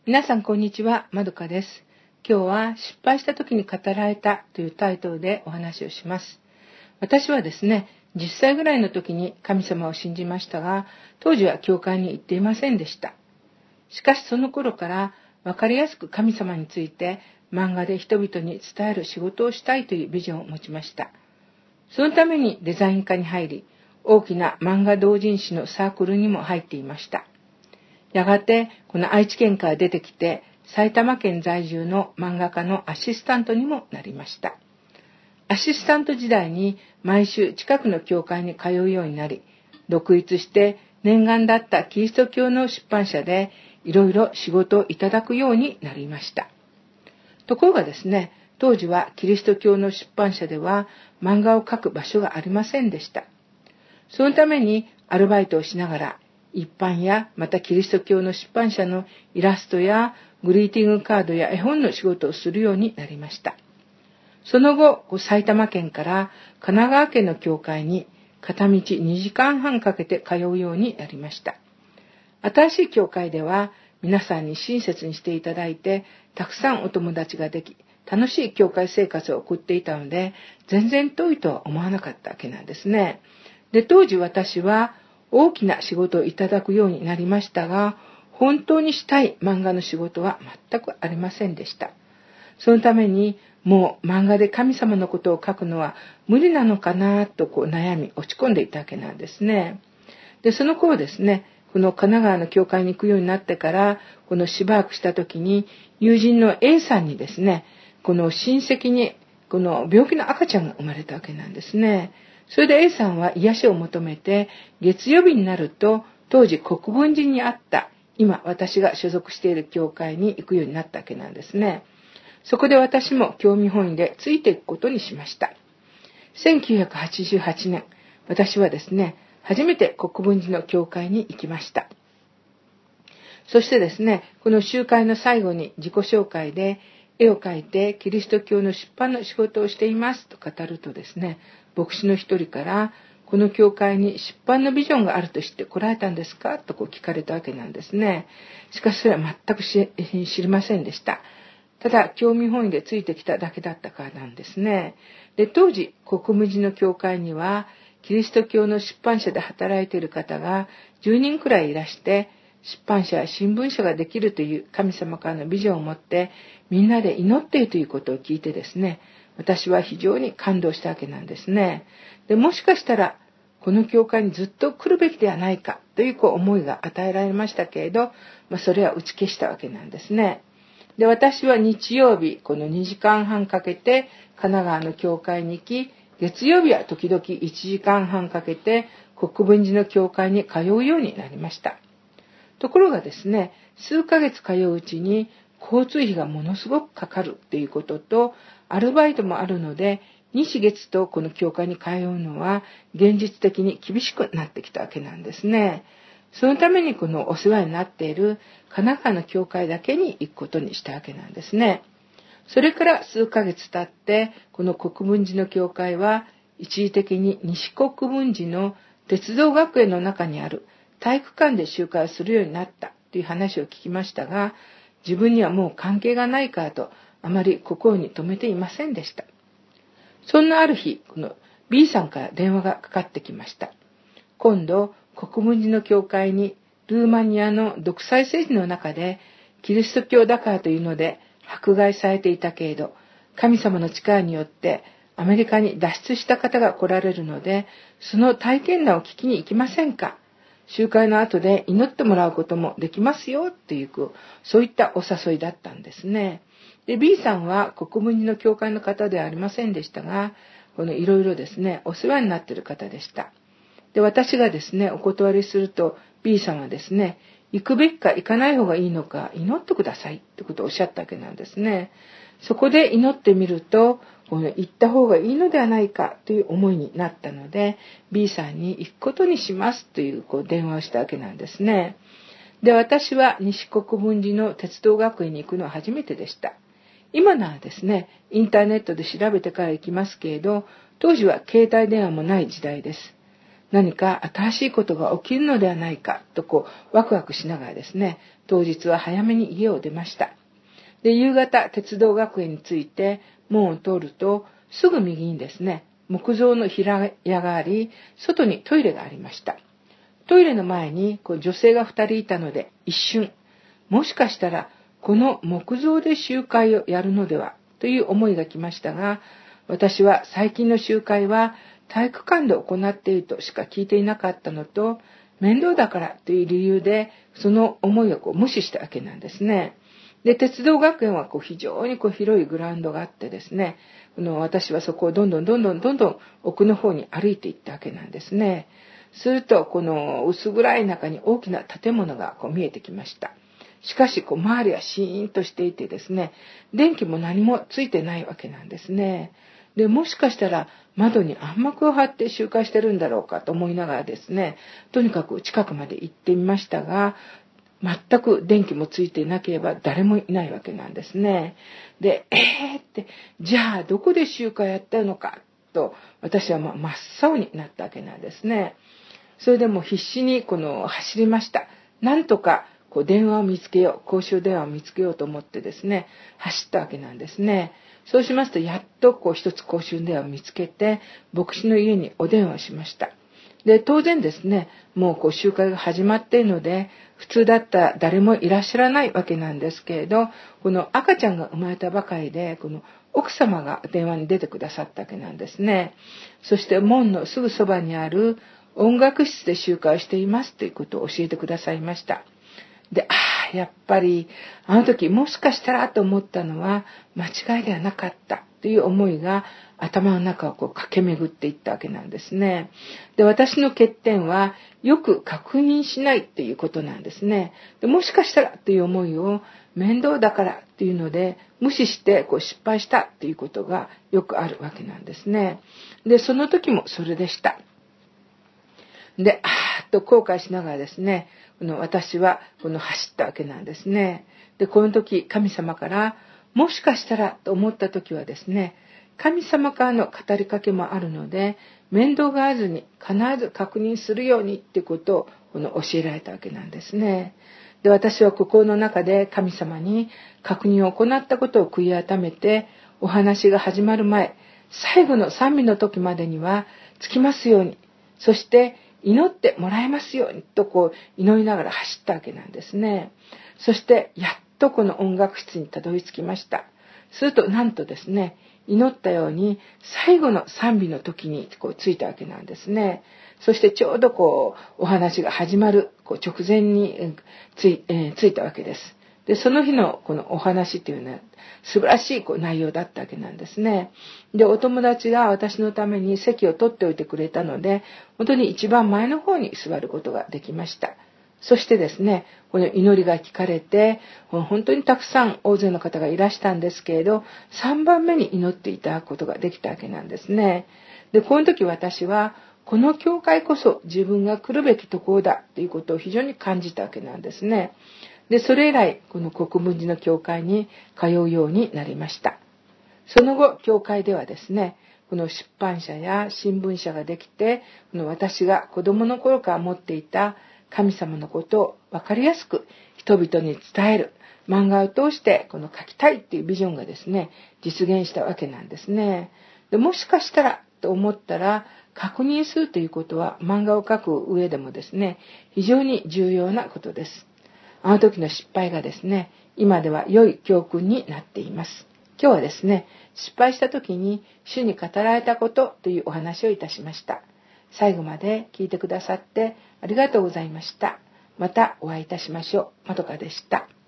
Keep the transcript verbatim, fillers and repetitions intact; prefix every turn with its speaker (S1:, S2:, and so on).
S1: 皆さんこんにちは、まどかです。今日は失敗した時に語られたというタイトルでお話をします。私はですね、じゅっさいぐらいの時に神様を信じましたが、当時は教会に行っていませんでした。しかしその頃から分かりやすく神様について漫画で人々に伝える仕事をしたいというビジョンを持ちました。そのためにデザイン科に入り、大きな漫画同人誌のサークルにも入っていました。やがてこの愛知県から出てきて埼玉県在住の漫画家のアシスタントにもなりました。アシスタント時代に毎週近くの教会に通うようになり、独立して念願だったキリスト教の出版社でいろいろ仕事をいただくようになりました。ところがですね、当時はキリスト教の出版社では漫画を描く場所がありませんでした。そのためにアルバイトをしながら一般やまたキリスト教の出版社のイラストやグリーティングカードや絵本の仕事をするようになりました。その後、埼玉県から神奈川県の教会に片道にじかんはんかけて通うようになりました。新しい教会では皆さんに親切にしていただいて、たくさんお友達ができ、楽しい教会生活を送っていたので、全然遠いとは思わなかったわけなんですね。で、当時私は大きな仕事をいただくようになりましたが、本当にしたい漫画の仕事は全くありませんでした。そのためにもう漫画で神様のことを書くのは無理なのかなとこう悩み落ち込んでいたわけなんですね。で、その頃ですね、この神奈川の教会に行くようになってから、このしばらくした時に友人の A さんにですね、この親戚にこの病気の赤ちゃんが生まれたわけなんですね。それで A さんは癒しを求めて、月曜日になると当時国分寺にあった今私が所属している教会に行くようになったわけなんですね。そこで私も興味本位でついていくことにしました。せんきゅうひゃくはちじゅうはちねん、私はですね、初めて国分寺の教会に行きました。そしてですね、この集会の最後に自己紹介で、絵を描いてキリスト教の出版の仕事をしていますと語るとですね、牧師の一人から、この教会に出版のビジョンがあると知って来られたんですかとこう聞かれたわけなんですね。しかしそれは全く知りませんでした。ただ興味本位でついてきただけだったからなんですね。で、当時国分寺の教会にはキリスト教の出版社で働いている方がじゅうにんくらいいらして、出版社や新聞社ができるという神様からのビジョンを持ってみんなで祈っているということを聞いてですね、私は非常に感動したわけなんですね。で、もしかしたらこの教会にずっと来るべきではないかというこう思いが与えられましたけれど、まあ、それは打ち消したわけなんですね。で、私は日曜日このにじかんはんかけて神奈川の教会に行き、月曜日は時々いちじかんはんかけて国分寺の教会に通うようになりました。ところがですね、数ヶ月通ううちに交通費がものすごくかかるっていうことと、アルバイトもあるので、日月とこの教会に通うのは現実的に厳しくなってきたわけなんですね。そのためにこのお世話になっている神奈川の教会だけに行くことにしたわけなんですね。それから数ヶ月経って、この国分寺の教会は一時的に西国分寺の鉄道学園の中にある体育館で集会をするようになったという話を聞きましたが、自分にはもう関係がないからとあまり心に留めていませんでした。そんなある日、この B さんから電話がかかってきました。今度国分寺の教会にルーマニアの独裁政治の中でキリスト教だからというので迫害されていたけれど、神様の力によってアメリカに脱出した方が来られるので、その体験談を聞きに行きませんか。集会の後で祈ってもらうこともできますよっていう、そういったお誘いだったんですね。で、B さんは国分寺の教会の方ではありませんでしたが、このいろいろですね、お世話になっている方でした。で、私がですね、お断りすると B さんはですね、行くべきか行かない方がいいのか祈ってくださいってことをおっしゃったわけなんですね。そこで祈ってみると、この行った方がいいのではないかという思いになったので、 B さんに行くことにしますという、こう電話をしたわけなんですね。で、私は西国分寺の鉄道学院に行くのは初めてでした。今ならですね、インターネットで調べてから行きますけれど、当時は携帯電話もない時代です。 何か新しいことが起きるのではないかとこうワクワクしながらですね、当日は早めに家を出ました。で、夕方鉄道学園に着いて門を通るとすぐ右にですね、木造の平屋があり、外にトイレがありました。トイレの前にこう女性が二人いたので一瞬、もしかしたらこの木造で集会をやるのではという思いが来ましたが、私は最近の集会は体育館で行っているとしか聞いていなかったのと、面倒だからという理由でその思いをこう無視したわけなんですね。で、鉄道学園はこう非常にこう広いグラウンドがあってですね、この私はそこをどんどんどんどんどんどん奥の方に歩いていったわけなんですね。するとこの薄暗い中に大きな建物がこう見えてきました。しかしこう周りはシーンとしていてですね、電気も何もついてないわけなんですね。で、もしかしたら窓に暗幕を張って集会してるんだろうかと思いながらですね、とにかく近くまで行ってみましたが、全く電気もついていなければ誰もいないわけなんですね。で、えーって、じゃあどこで集会やったのかと私はまあ真っ青になったわけなんですね。それでも必死にこの走りました。なんとかこう電話を見つけよう、公衆電話を見つけようと思ってですね、走ったわけなんですね。そうしますとやっとこう一つ公衆電話を見つけて、牧師の家にお電話しました。で、当然ですね、もうこう集会が始まっているので、普通だったら誰もいらっしゃらないわけなんですけれど、この赤ちゃんが生まれたばかりで、この奥様が電話に出てくださったわけなんですね。そして門のすぐそばにある音楽室で集会をしていますということを教えてくださいました。で、ああ、やっぱりあの時もしかしたらと思ったのは間違いではなかったという思いが頭の中をこう駆け巡っていったわけなんですね。で、私の欠点はよく確認しないっていうことなんですね。で、もしかしたらという思いを面倒だからっていうので無視してこう失敗したっていうことがよくあるわけなんですね。で、その時もそれでした。で、あーっと後悔しながらですね、この私はこの走ったわけなんですね。で、この時神様からもしかしたらと思った時はですね、神様からの語りかけもあるので、面倒があずに必ず確認するようにってことをこの教えられたわけなんですね。で、私は心の中で神様に確認を行ったことを悔い改めて、お話が始まる前、最後の賛美の時までにはつきますように、そして祈ってもらえますようにとこう祈りながら走ったわけなんですね。そしてやっとこの音楽室にたどり着きました。するとなんとですね、祈ったように最後の賛美の時にこう着いたわけなんですね。そしてちょうどこうお話が始まるこう直前につい、えー、着いたわけです。で、その日のこのお話っていうのは素晴らしいこう内容だったわけなんですね。で、お友達が私のために席を取っておいてくれたので、本当に一番前の方に座ることができました。そしてですね、この祈りが聞かれて、本当にたくさん大勢の方がいらしたんですけれど、さんばんめに祈っていただくことができたわけなんですね。で、この時私は、この教会こそ自分が来るべきところだということを非常に感じたわけなんですね。で、それ以来、この国分寺の教会に通うようになりました。その後、教会ではですね、この出版社や新聞社ができて、この私が子供の頃から持っていた神様のことを分かりやすく人々に伝える漫画を通してこの書きたいっていうビジョンがですね、実現したわけなんですね。で、もしかしたらと思ったら、確認するということは漫画を描く上でもですね、非常に重要なことです。あの時の失敗がですね、今では良い教訓になっています。今日はですね、失敗した時に主に語られたことというお話をいたしました。最後まで聞いてくださってありがとうございました。またお会いいたしましょう。まどかでした。